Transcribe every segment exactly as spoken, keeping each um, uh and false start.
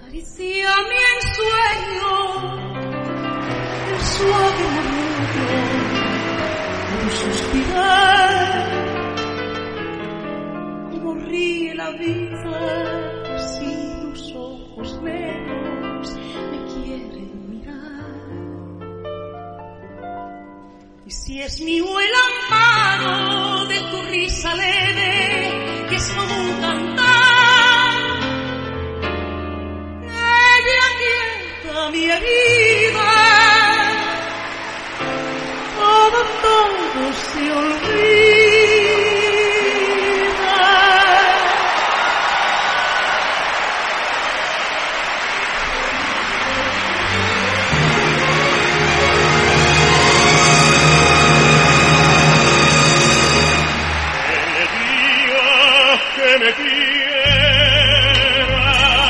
Acariciame en sueño el suave murmullo de un suspirar, como ríe la vida si tus ojos negros me quieren mirar. Y si es mío el amparo de tu risa leve, que es como un cantar, ella quieta mi herida, todo, todo se olvida. Que me quiera,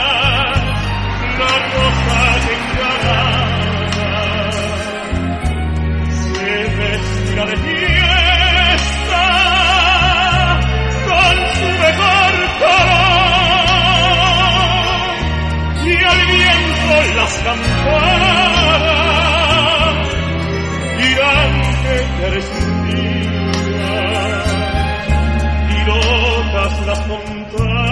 la rosa que encarada se vestira de fiesta con su mejor color, y al viento las campanas dirán que eres mía, y locas las montanas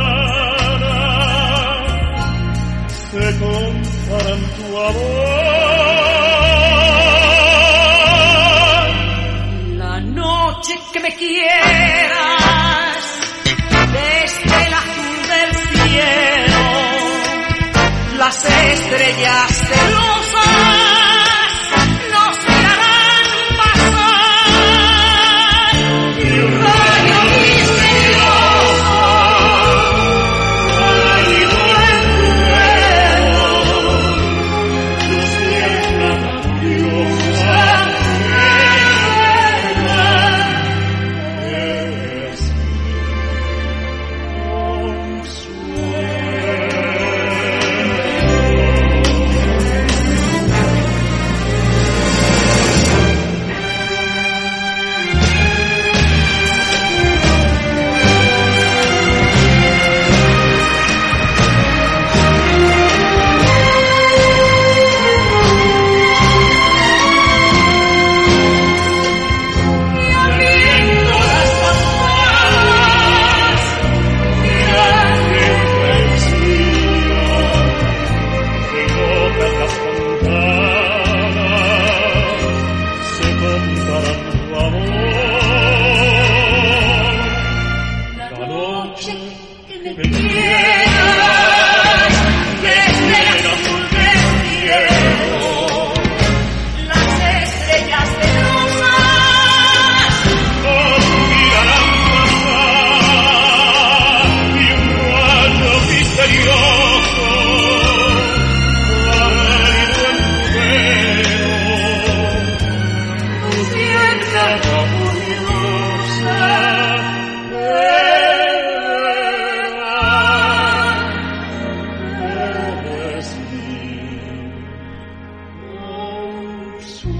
se contarán tu amor. La noche que me quieras desde el azul del cielo, las estrellas celosas nos mirarán pasar, y un rayo misterioso caído en tu pelo nos llena grandiosa Eres mi consuelo. y al viento las campanas dirán la noche que me quieras desde el azul del cielo, las estrellas celosas Y un rayo misterioso caído en tu pelo nos llena gloriosa. eres mi consuelo.